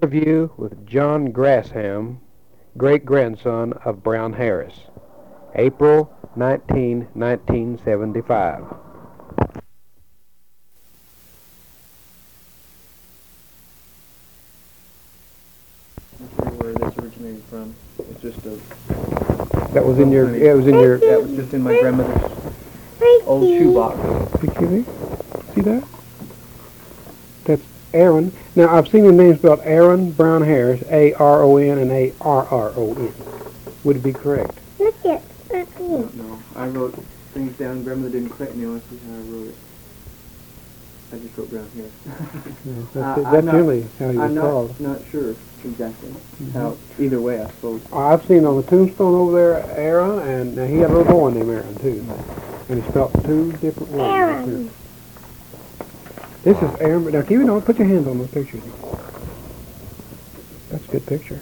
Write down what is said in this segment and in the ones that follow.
Interview with John Grasham, great-grandson of Brown Harris, April 19, 1975. Where this originated from. It's just a. That was in your. It was in your. That was just in my grandmother's old shoebox. Excuse me. See that? That's Aaron. Now I've seen the name spelled Aaron Brown Harris, A-R-O-N and A-R-R-O-N. Would it be correct? Look at me. No, I wrote things down. Grandmother didn't correct me on how I wrote it. I just wrote Brown Harris. That's really how he was I'm called. not sure exactly how. Either way, I suppose. I've seen on the tombstone over there Aaron, and he had a little boy named Aaron too. And he spelled two different words. Aaron. This is Aaron. Now, keep it on. Put your hands on those pictures. That's a good picture.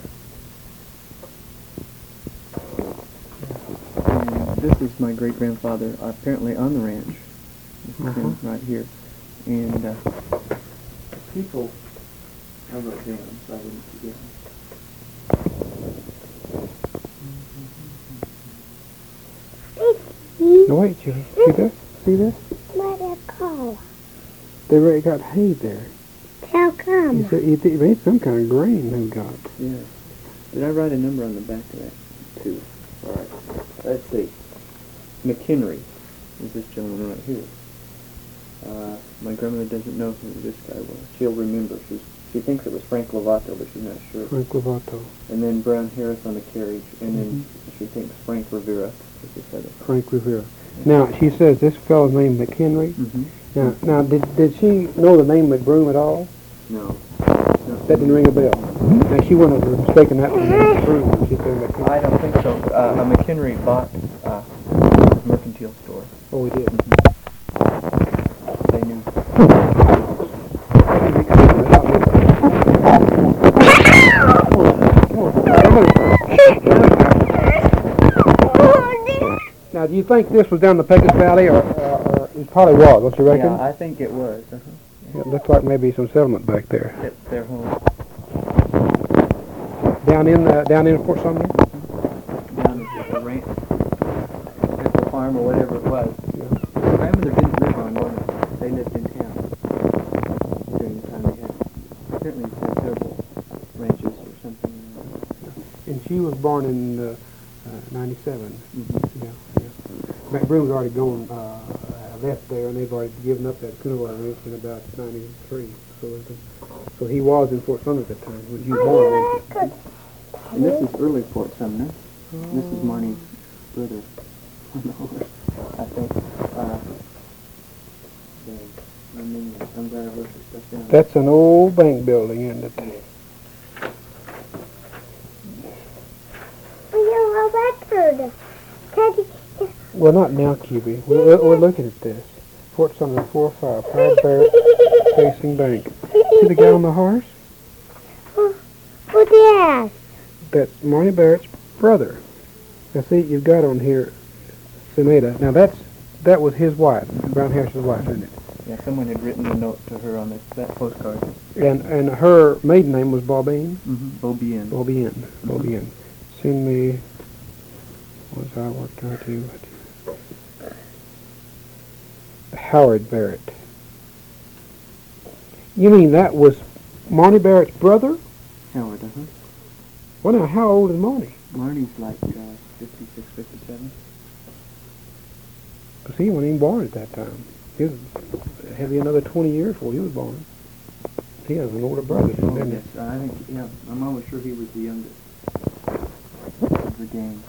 And this is my great grandfather, apparently on the ranch. This is him right here. And people, I wrote down so I wouldn't forget. No, wait, you see this? See this? What a call. They already got hay there. How come? He made some kind of grain they got. Yeah. Did I write a number on the back of that, too? All right. Let's see. McHenry is this gentleman right here. My grandmother doesn't know who this guy was. She'll remember. She thinks it was Frank Lovato, but she's not sure. Frank Lovato. And then Brown Harris on the carriage, and then she thinks Frank Rivera is this other. Frank Rivera. Now, she says this fellow's name McHenry. Mm-hmm. Now, did she know the name McBroom at all? No. That didn't ring a bell. Now, she wouldn't have mistaken that for McBroom when she said McHenry. I don't think so. A McHenry bought a mercantile store. Oh, he did. They knew. Now, do you think this was down the Pecos Valley, or it probably was, don't you reckon? Yeah, I think it was. It looks like maybe some settlement back there. It's their home. Down in Fort Sumner? Down at the ranch, at the farm or whatever it was. Yeah. My grandmother didn't live on one. They lived in town during the time they had. Apparently they had several ranches or something. And she was born in 97. Mm-hmm. Yeah. McBroom's already gone, left there, and they've already given up that Coonaway Ranch in about 93. So he was in Fort Sumner at that time when he was born. And this is early Fort Sumner. This is Marnie's brother on the horse, I think. I'm glad I wrote this stuff down. That's an old bank building, isn't it? You're a record. Well, not now, QB. We're looking at this. Fort Sumner 405, Pride Barrett facing bank. See the guy on the horse? Who's that? That's Marnie Barrett's brother. Now see, you've got on here Suneda. Now that was his wife, Brown Harris's wife, isn't it? Yeah, someone had written a note to her on that postcard. And her maiden name was Bobine? Mm-hmm. Beaubien. Beaubien. Cindy, what was I worked out to? Howard Barrett. You mean that was Marnie Barrett's brother? Howard, Well, now, how old is Marnie? Marnie's like 56, 57. Because he wasn't even born at that time. He was had another 20 years before he was born. He has an older brother, Oh, didn't yes. I think, yeah, I'm almost sure he was the youngest of the gang.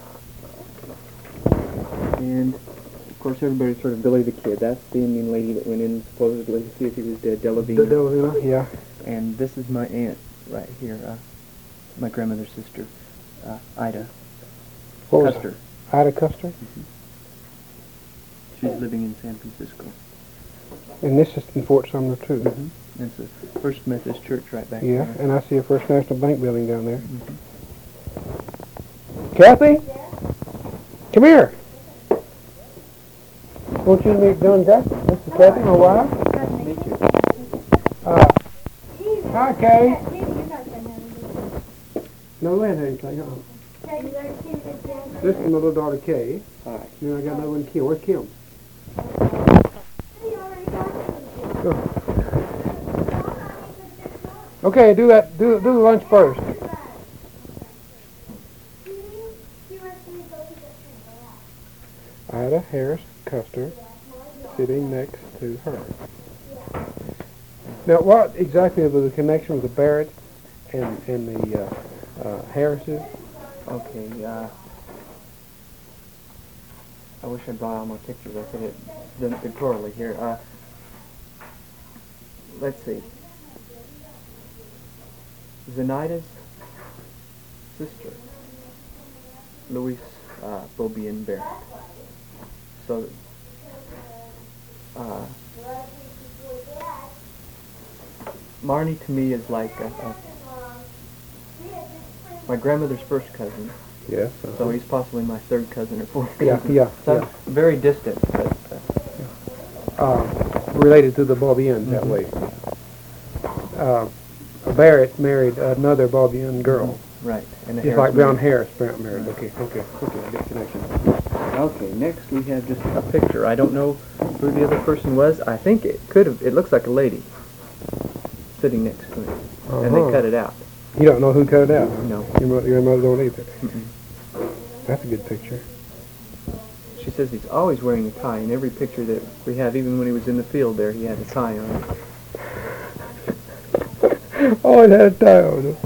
And, of course, everybody's sort of Billy the Kid. That's the Indian lady that went in supposedly to see if he was dead, Delavina. Delavina, yeah. And this is my aunt right here, my grandmother's sister, Ida What was Custer. it? Ida Custer? Mm-hmm. She's living in San Francisco. And this is in Fort Sumner, too. Mm-hmm. That's the First Methodist Church right back Yeah, there. and I see a First National Bank building down there. Mm-hmm. Kathy? Come here. Won't you meet John Jackson? This is Kathy, my wife. Meet you. Hi, Kay. No, that ain't Clay, huh? This is my little daughter Kay. All right. Then I got another one, Kim. Where's Kim? Go. Okay, do that. Do the lunch first. Ida Harris Custer sitting next to her. Now, what exactly was the connection with the Barrett and the Harrises? Okay, I wish I brought all my pictures. I could have done it pictorially here. Let's see. Zenaida's sister, Louise Beaubien Barrett. So, Marnie to me is like my grandmother's first cousin. Yes. So he's possibly my third cousin or fourth Yeah, cousin. yeah, So yeah. very distant, but Related to the Beaubiens that way. Barrett married another Beaubien girl. right. And the Just like Harris Brown married. Harris married. Okay, I get connection. Okay, next we have just a picture. I don't know who the other person was. I think it could have. It looks like a lady sitting next to him, and they cut it out. You don't know who cut it out? No. Your mother don't either. Mm-mm. That's a good picture. She says he's always wearing a tie in every picture that we have. Even when he was in the field, there he had a tie on. Oh, it had a tie on it.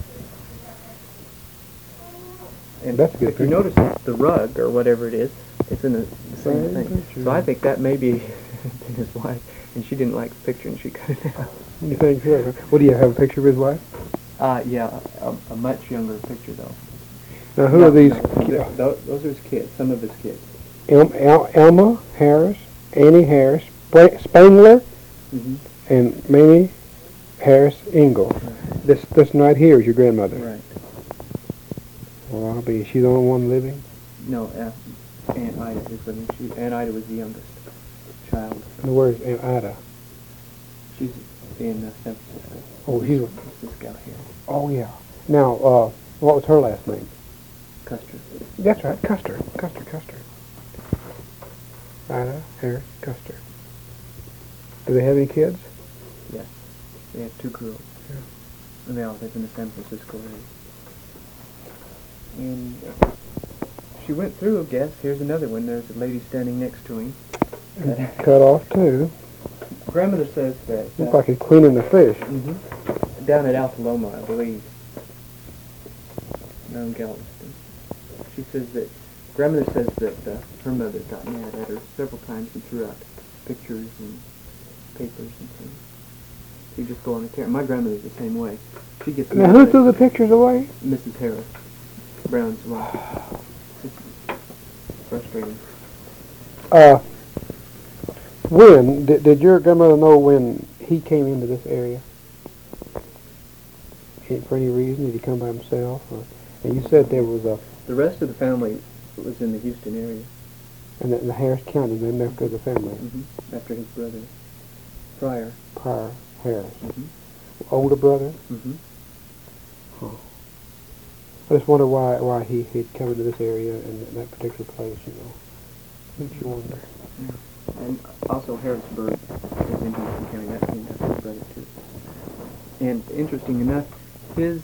And That's a good if you picture. notice the rug or whatever it is, it's in the same Same thing. picture. So I think that may be his wife, and she didn't like the picture and she cut it out. You think so? What do you have a picture of his wife? Yeah, a much younger picture though. Now who are these? Those are his kids, some of his kids. Elma Harris, Annie Harris, Spangler, Mm-hmm. and Mamie Harris Engel. This right here is your grandmother. Right. Well, I'll be. Is she the only one living? No, Aunt Ida is living. Aunt Ida was the youngest child. And where's Aunt Ida? She's in San Francisco. Oh, she's. This gal here, Oh yeah. Now, what was her last name? Custer. That's right, Custer. Ida Harris Custer. Do they have any kids? Yes. They have two girls. Yeah. And they all live in the San Francisco area. And she went through, I guess. Here's another one. There's a lady standing next to him. Cut off too. Grandmother says that Looks like he's cleaning the fish. down at Altaloma, I believe, down in Galveston. She says that grandmother says that her mother got mad at her several times and threw out pictures and papers and things. She just go on a tear. My grandmother's the same way. She gets Now, mad who at threw the pictures away? Mrs. Harris, Brown's wife. It's frustrating. When did your grandmother know when he came into this area? For any reason? Did he come by himself? And you said there was a... The rest of the family was in the Houston area. And in the Harris County, then after the family, After his brother, Pryor. Pryor Harris. Mm-hmm. Older brother? Mm-hmm. I just wonder why he'd come into this area and that particular place, you know. Makes you wonder. And also Harrisburg is in Houston County. That came after his brother too. And interesting enough, his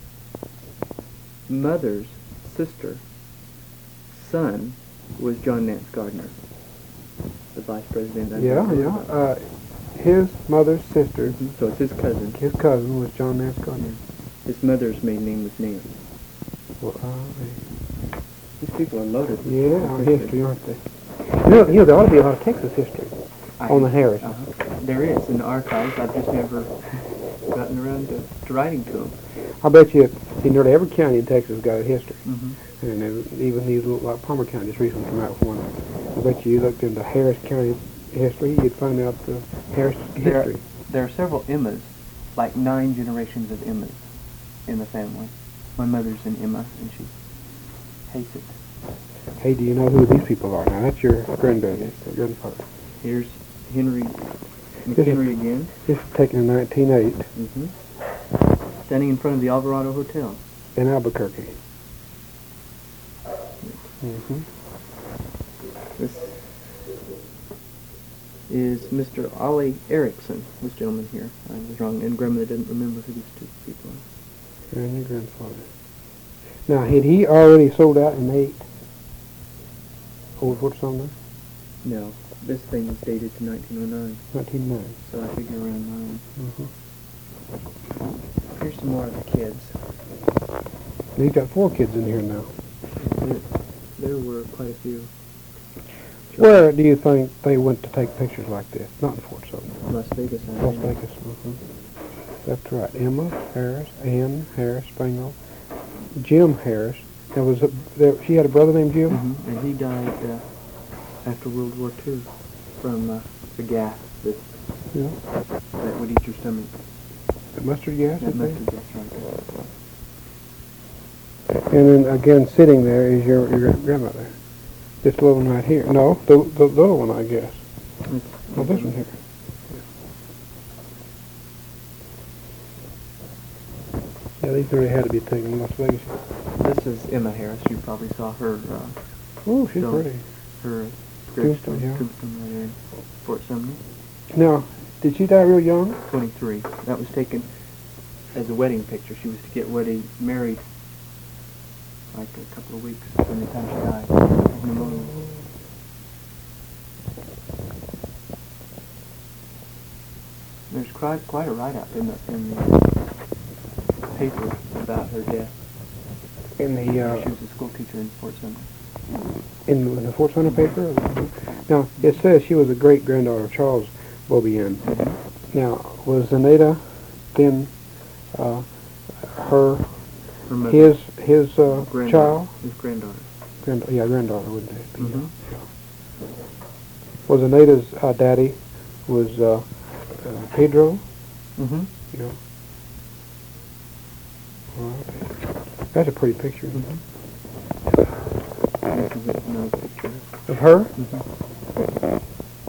mother's sister, son, was John Nance Gardner, the vice president. His mother's sister, So it's his cousin. his cousin was John Nance Gardner. His mother's maiden name was Nance. Well, These people are loaded. yeah, our history, aren't they? You know, there ought to be a lot of Texas history on the Harris. There is in the archives. I've just never gotten around to writing to them. I bet you, nearly every county in Texas got a history. Mm-hmm. And even these little, like Palmer County just recently came out with one. I bet you looked into Harris County history, you'd find out the Harris history. There are several Emmas, like 9 generations of Emmas in the family. My mother's an Emma, and she hates it. Hey, do you know who these people are? Now, that's your grandfather. Here's Henry McHenry again. This is taken in 1908. Standing in front of the Alvarado Hotel. in Albuquerque. Mm-hmm. This is Mr. Ollie Erickson, this gentleman here. I was wrong, and grandmother didn't remember who these two people are. And your grandfather. Now, had he already sold out in 8? Old Fort Sumner? No, this thing was dated to 1909, 1909. so I figure around 9. Mm-hmm. Here's some more of the kids. And he's got 4 kids in here now. There were quite a few. Where do you think they went to take pictures like this? Not in Fort Sumner. Las Vegas, I Las think. Vegas. That's right. Emma Harris, Ann Harris Spangler, Jim Harris. She had a brother named Jim? Mm-hmm. And he died after World War II from the gas that would eat your stomach. The mustard gas? That I think? mustard gas right there. And then again, sitting there is your grandmother. This little one right here. No, the little one, I guess. Oh, this one here. Yeah, these three had to be taken in Las Vegas. This is Emma Harris. You probably saw her. Oh, she's film. pretty. Her Tombstone, yeah. tombstone right there in Fort Sumner. Now, did she die real young? 23. That was taken as a wedding picture. She was to get married like a couple of weeks from the time she died of pneumonia. There's quite a write-up in the paper about her death. In the She was a school teacher in Fort Sumner. in the Fort Sumner paper? Now, it says she was a great-granddaughter of Charles Beaubien. Mm-hmm. Now, was Anita then her mother. his Granddaughter. child? His granddaughter. Granddaughter, wouldn't it be? Mm-hmm. Yeah. Was Anita's daddy was Pedro? Mm-hmm. Yeah. Well, that's a pretty picture. Mm-hmm. This is another picture. Of her? Mm-hmm.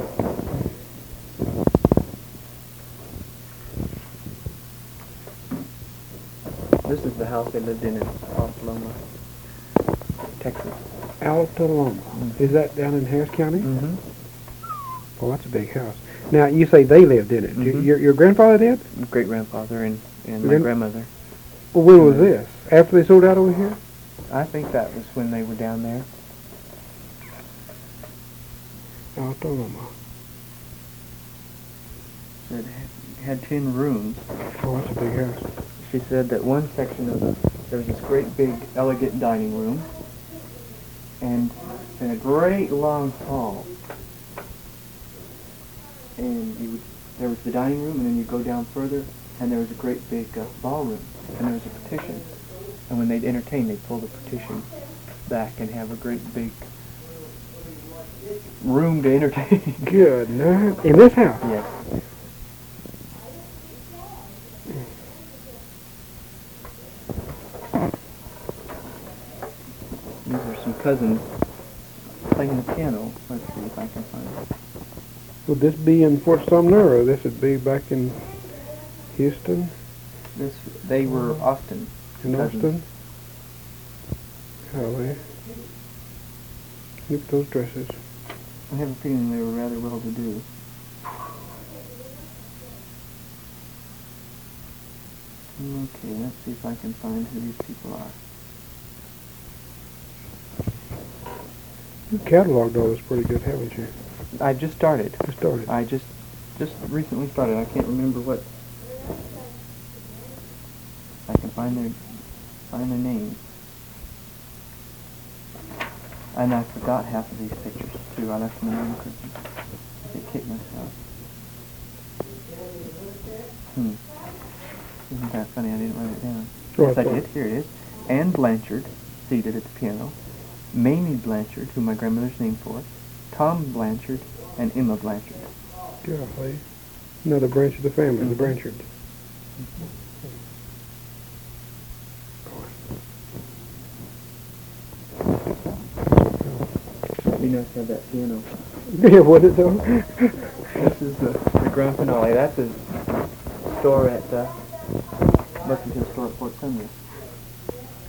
This is the house they lived in Altaloma, Texas. Altaloma. Is that down in Harris County? Mm-hmm. Well, that's a big house. Now, you say they lived in it. Mhm. Your grandfather did? Great-grandfather and my Gran- grandmother. Well, when was this? After they sold out over here? I think that was when they were down there. Altaloma. It had 10 rooms. Oh, that's a big house. She said that one section of there was this great big elegant dining room and a great long hall. And there was the dining room, and then you go down further, and there was a great big ballroom, and there was a partition. And when they'd entertain, they'd pull the partition back and have a great big room to entertain. Good night. In this house? Yes. These are some cousins playing the piano. Let's see if I can find it. Would this be in Fort Sumner, or this would be back in Houston? They were Austin. In cousins. Austin? Golly. Look at those dresses. I have a feeling they were rather well to do. Okay, let's see if I can find who these people are. You cataloged all this pretty good, haven't you? I just started. You started. I just recently started. I can't remember what. I can find their names. And I forgot half of these pictures too. I left them in because I get kicked myself. Isn't that funny? I didn't write it down. Right Yes, I there. did. Here it is. Anne Blanchard, seated at the piano. Mamie Blanchard, who my grandmother's named for. Tom Blanchard, and Emma Blanchard. Golly. Another branch of the family, the Blanchard. You know, have that piano. Yeah, what is though? This is the grand finale. That's his store at Mercantile Store at Fort Sumner.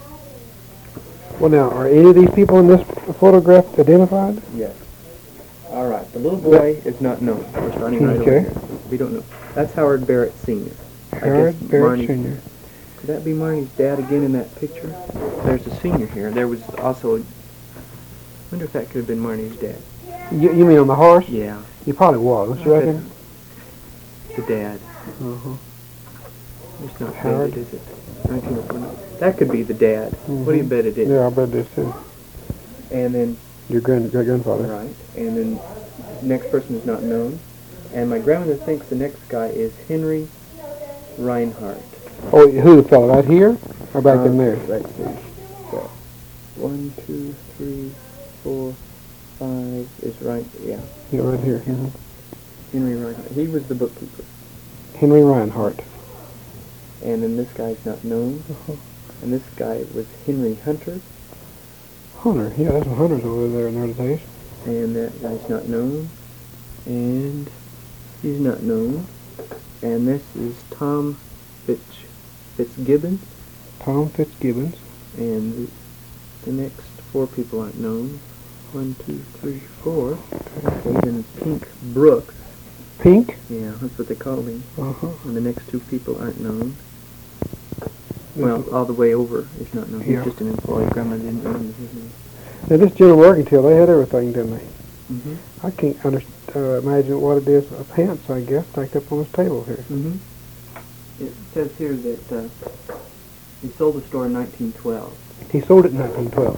Well, now, are any of these people in this photograph identified? Yes. All right. The little boy is not known. We're starting right Okay. over here. We don't know. That's Howard Barrett Sr. Howard Barrett Marnie- Sr. Could that be Marnie's dad again in that picture? There's a senior here. There was also. I wonder if that could have been Marnie's dad. You mean on the horse? Yeah, He probably was, don't you reckon? the dad. Uh-huh. It's not Howard? dated, is it? 1901. That could be the dad. What do you bet it is? Yeah, I bet it is too. And then, Your great-grandfather. right, and then the next person is not known. And my grandmother thinks the next guy is Henry Reinhardt. Oh, who the fellow? Right here? Or back in there? Let's see. So, 1, 2, 3, 4, 5 is right, yeah. Yeah, right here. Mhm. Henry Reinhardt. He was the bookkeeper. Henry Reinhardt. And then this guy's not known. Uh-huh. And this guy was Henry Hunter. Hunter. Yeah, there's some hunters over there in those days. And that guy's not known. And he's not known. And this is Tom Fitzgibbon. Tom Fitzgibbons. And the next 4 people aren't known. 1, 2, 3, 4. Okay, then Pink Brooks. Pink. Yeah, that's what they call him. Uh-huh. And the next 2 people aren't known. Well, all the way over is not known. He's Yeah. just an employee. Grandma didn't know him. Now, this General Mercantile, they had everything, didn't they? Mm-hmm. I can't imagine what it is. Pants, I guess, stacked up on this table here. Mm-hmm. It says here that he sold the store in 1912. He sold it in 1912.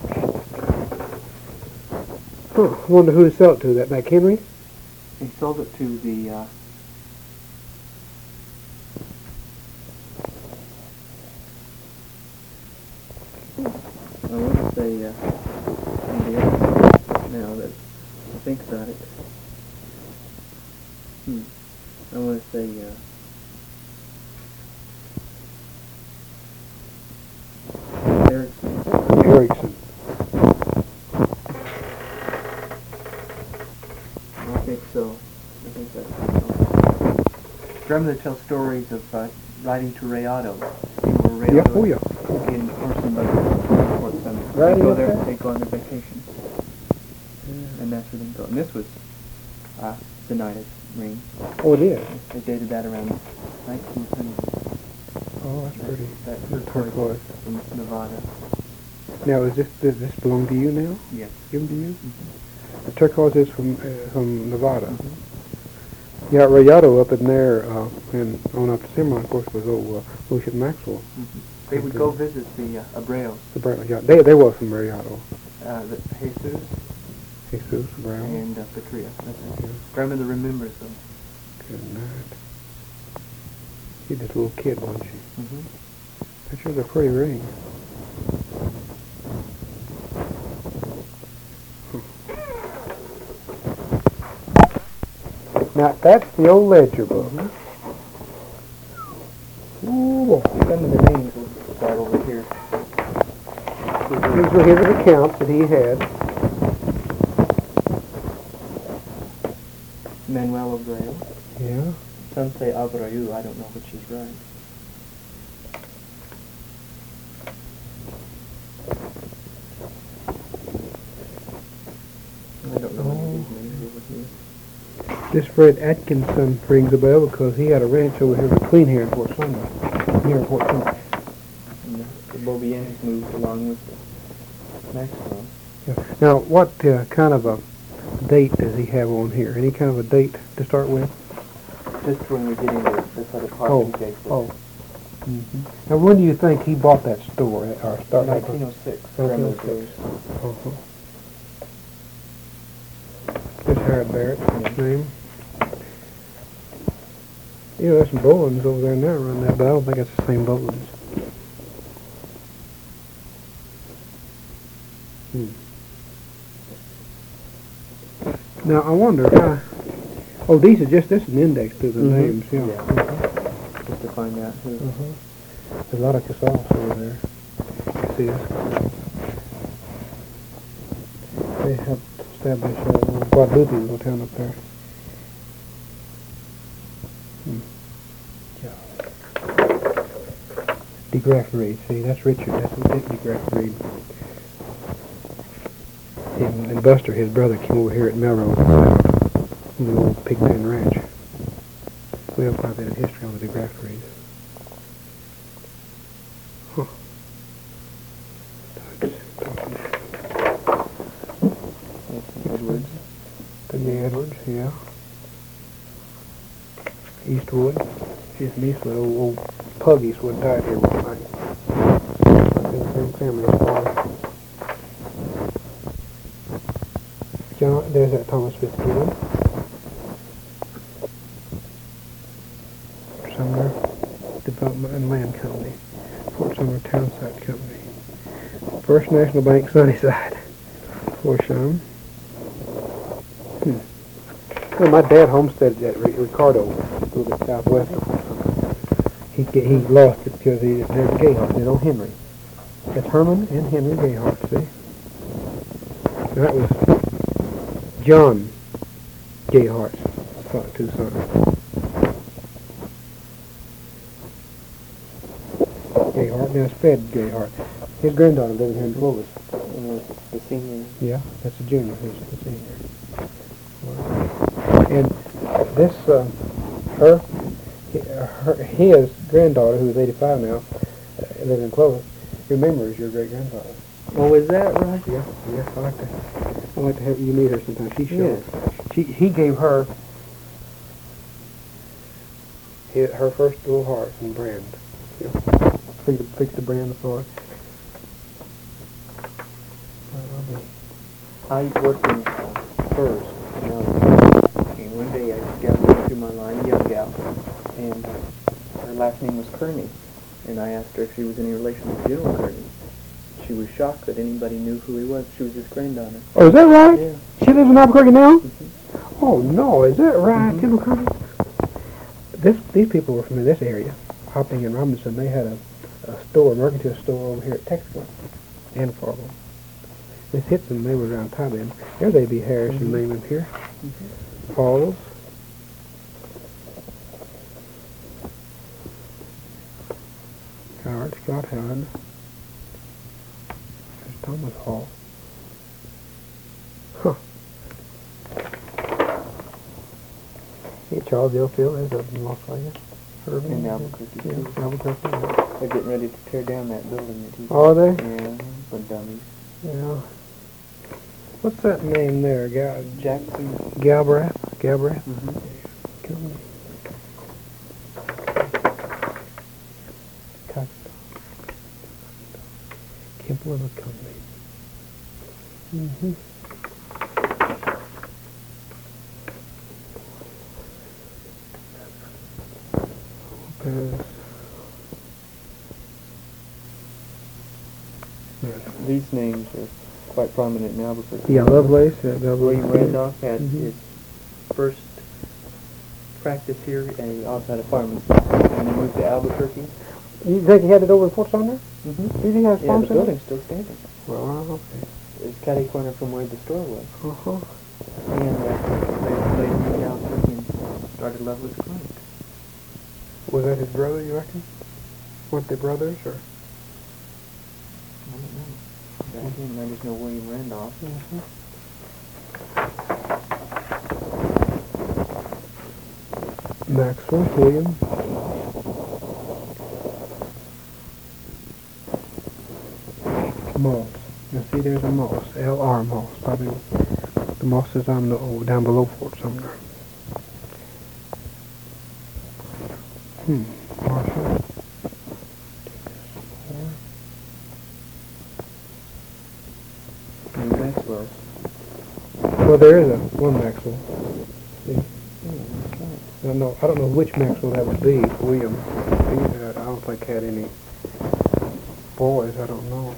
Huh. I wonder who to sell it to. That McHenry? He sold it to the I want to say somebody else now that I think about it. I want to say Erickson. Erickson. I think so. I think that's Grandmother tells stories of riding to Rayado. You know where Yeah, Rayado oh is? yeah. In horse and buggy. Fort Sumner. Riding They go up there. there? They go on their vacation. And that's where they go. And this was Zenita's ring. Oh, it is. They dated that around 1900. Oh, that's pretty. That's Good the turquoise. from Nevada. Now, does this belong to you now? Yes. Given to you? Mm-hmm. The turquoise is from Nevada. Yeah, Rayado up in there, and on up to Cimarron, of course, was old Lucian Maxwell. They would go visit the Abreos. Yeah, they were from Rayado. The Jesus Jesus Brown. and Patria. Grandmother remembers them. Good night. She's just a little kid, wasn't she? Mm-hmm. That sure is a pretty ring. Now, that's the old ledger book. Ooh, boy. Some of the names will start over here. These were his accounts that he had. Manuel Abreu. Yeah. Some say Abreu. I don't know which is right. I don't know any of these names over here. This Fred Atkinson rings a bell because he had a ranch over here between here and Fort Sumner. Near Fort Sumner. And the Bobiens moved along with Maxwell. Yeah. Now, what kind of a date does he have on here? Any kind of a date to start with? Just when we get into this other part Oh, of the case. oh. Now, when do you think he bought that store? Or start 1906. Grandmother says. Uh-huh. This Howard Barrett's name. You know, there's some Bowlins over there now running that, but I don't think it's the same Bowlins. Now, I wonder how... Oh, these are just... This is an index to the names, yeah. Just to find out who. There's a lot of Casals over there. See this? They helped establish Guadalupe, little town up there. De Graff Reed. See, that's Richard. That's De Graff Reed. and Buster, his brother, came over here at Melrose and found the old Pigman Ranch. We have quite a bit of history on the DeGrafferys. Huh. Edwards. The Edwards, yeah. Eastwood. Here's an Eastwood, old Pug Eastwood died here one night. Same family as far. John, there's that Thomas Fitzgibbon. Sumner Development and Land Company. Fort Sumner Townsite Company. First National Bank, Sunnyside. Forsham. Well, my dad homesteaded at Ricardo, a little bit southwest of Fort Sumner. He lost it because there's a Gayhart, there's old Henry. That's Herman and Henry Gayhart, see? And that was John Gayhart's two sons. Gayhart, now it's Fred Gayhart. His granddaughter living here in Clovis. And was the senior. Yeah, that's a junior. Who's the senior. And this, his granddaughter, who is 85 now, living in Clovis, remembers your great grandfather. Oh, is that right? Yeah, I like to have you meet her sometime. She shows. He gave her her first little heart and brand. You know, fix the brand for it. I worked in furs. And one day I got through my line, a young gal, and her last name was Kearney. And I asked her if she was any relation to General Kearney. She was shocked that anybody knew who he was. She was his granddaughter. Oh, is that right? Yeah. She lives in Albuquerque now? Mm-hmm. Oh, no, is that right, General Kearney? These people were from this area. Hopping and Robinson, they had a store, a mercantile store over here at Texas and Fargo. Miss Hitson, they were around Tybin. There's A.B. Harrison name in here. Halls. Howard, Scott Howard. There's Thomas Hall. Huh. Hey, Charles Dillfield, there's up in Las Vegas. Irving. In Albuquerque. Yeah, Albuquerque. Yeah. They're getting ready to tear down that building that he... Are they? Yeah, for dummies. Yeah. What's that name there? Jackson. Galbraith? Galbraith? Mm-hmm. Company. Kimple and Company. Mm-hmm. These names are quite prominent in Albuquerque. Yeah, Lovelace. William Randolph had Mm-hmm. his first practice here outside of Farmington, and he moved to Albuquerque. You think he had it over in Fort Sumner? Mm-hmm. Did he have Yeah, farm the center? building's still standing. Well, okay. It's catty corner from where the store was. Uh-huh. And they moved to Albuquerque and started Lovelace Clinic. Was that his brother, you reckon? Weren't they brothers, or? I don't know. Back then, I just know William Randolph. Maxwell, William. Moss. Now see, there's a Moss. L.R. Moss. Probably the Mosses down below Fort Sumner. Marshall. And Maxwell's. Well, there is one Maxwell. See? Yeah, that's right. I don't know which Maxwell that would be. William. I don't think had any boys. I don't know.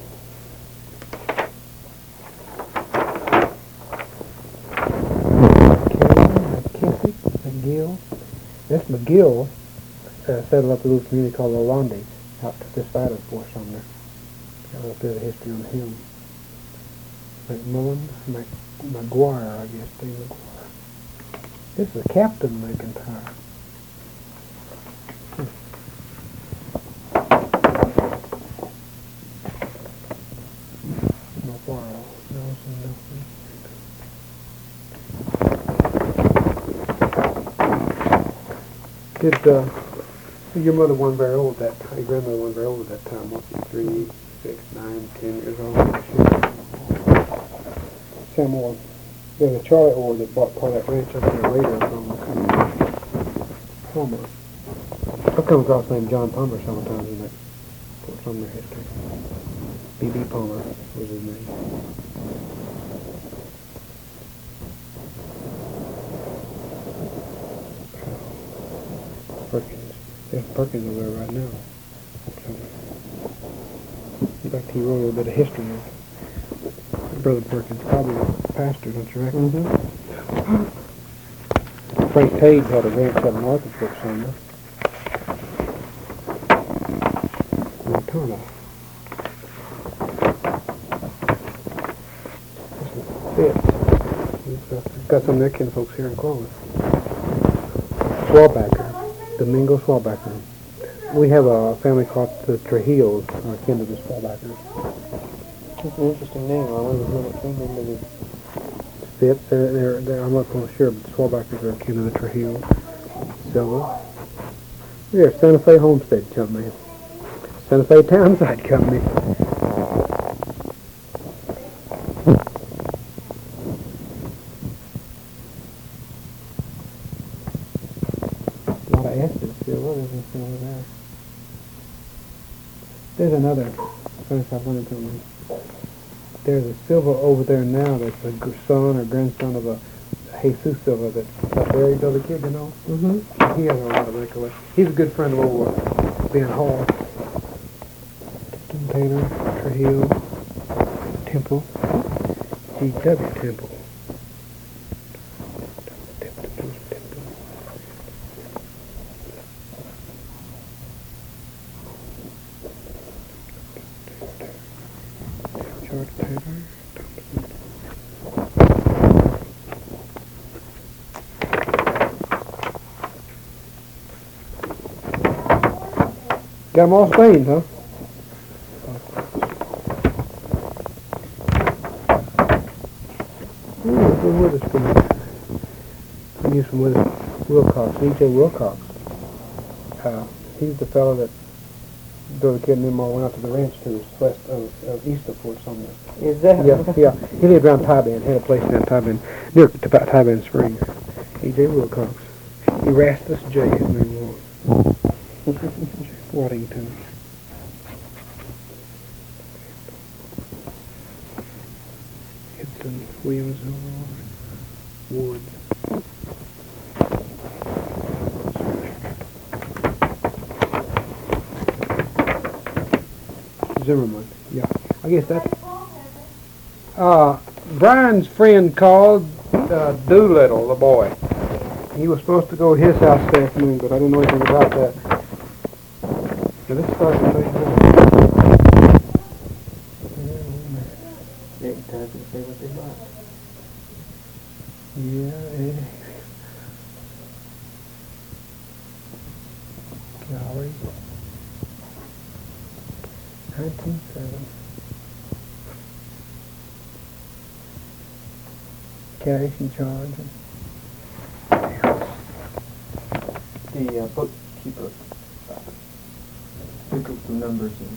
McKissick, McGill. This McGill settled up a little community called Lalonde out to this side of Fort Sumner. Got a bit of history on him. McMullen, McGuire, I guess, Dave McGuire. This is Captain McIntyre. McGuire, Nelson. Your mother wasn't very old that time. Your grandmother wasn't very old at that time. Was she 3, 6, 9, 10 years old? Sam Orr. There's a Charlie Orr that bought part of that ranch up there later from Palmer. I've come across the name John Palmer sometimes in that Fort Sumner history. B.B. Palmer was his name. Perkins. There's Perkins over there right now. In fact, he wrote a little bit of history of Brother Perkins, probably a pastor, don't you reckon? Mm-hmm. Frank Tage had a ranch up north of Fort Sumner. Montana. This is Fitz. He's got some of their kinfolks here in Clovis. Swallbacker. Domingo Swallbacker. We have a family called the Trujillos, kin to the Swallbackers. That's an interesting name. I wonder what came into the... Fitz, they're, I'm not quite sure, but the Swallbackers are kin to the Trujillos. Silva. Yeah, Santa Fe Homestead Company. Santa Fe Townside Company. A lot of acids still. What is this over there? There's another Santa Fe Company. There's a Silva over there now that's a son or grandson of a Jesus Silva that's up there. You know the kid, you know? Mm-hmm. He has a lot of recollection. He's a good friend of old Ben Hall. Taylor, Trujillo, Temple, G.W. Temple. George Taylor, got them all stained, huh? Witherspoon. I knew some Wilcox, E.J. Wilcox. He's the fellow that Brother Kid and them all went out to the ranch tours west of east of Fort Sumner. Is that... Yeah. He lived around Tybend, had a place down Tybend, near Tybend Springs. E.J. Wilcox. Erastus J. his name was. Waddington. Hibson, Williams, Woods. Zimmerman, yeah. I guess that's... Brian's friend called Doolittle, the boy. He was supposed to go to his house this afternoon, but I didn't know anything about that. Now let's start with page 1. Yeah, it doesn't say what they bought. Yeah, Gallery. 1907. Cash and charge. The bookkeeper took up some numbers and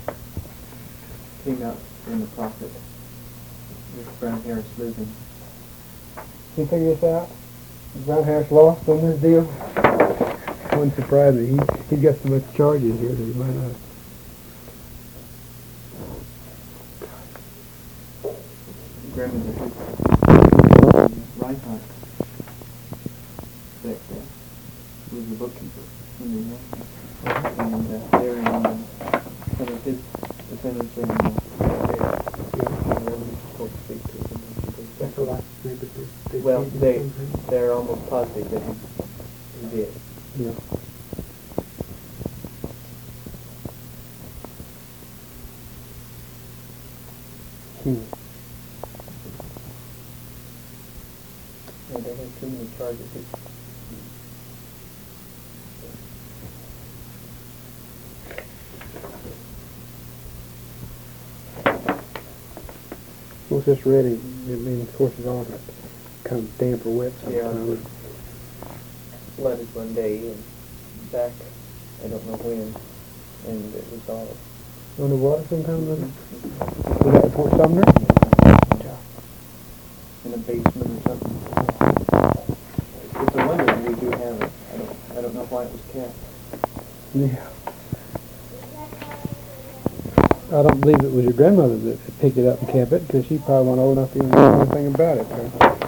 came out in the profit with Brown Harris losing. You figure this out? Brown Harris lost on this deal? Wouldn't surprise me. He's got so much charges here that he might not. Grandmother Reinhardt that was the bookkeeper in the end. And they're in some of his descendants are in That's what I think. well, they're almost positive that he did. Yeah. Yeah, they have too many charges. Once it's ready, it means, of course, it's all kind of damp or wet Yeah, sometimes. flooded one day and back, I don't know when, and it was all On the water sometime? Was that at Fort Sumner? in a basement or something. It's a wonder that we do have it. I don't know why it was kept. Yeah. I don't believe it was your grandmother that picked it up and kept it, because she probably wasn't old enough to even know anything about it. So.